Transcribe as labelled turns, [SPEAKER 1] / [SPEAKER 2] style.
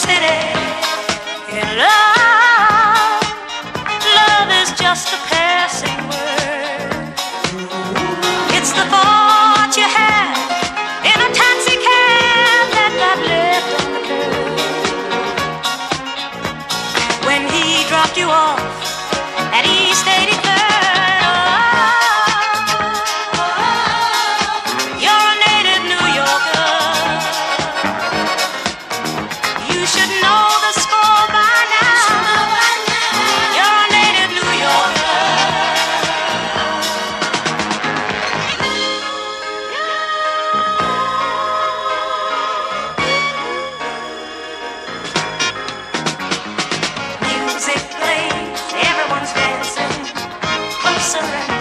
[SPEAKER 1] city. In love, love is just a passing word. It's the thought you had in a taxi cab that got left on the curb when he dropped you off at East 83rd. You're a native New Yorker. You should know the score by now. You're a native New Yorker. Music plays, everyone's dancing closer and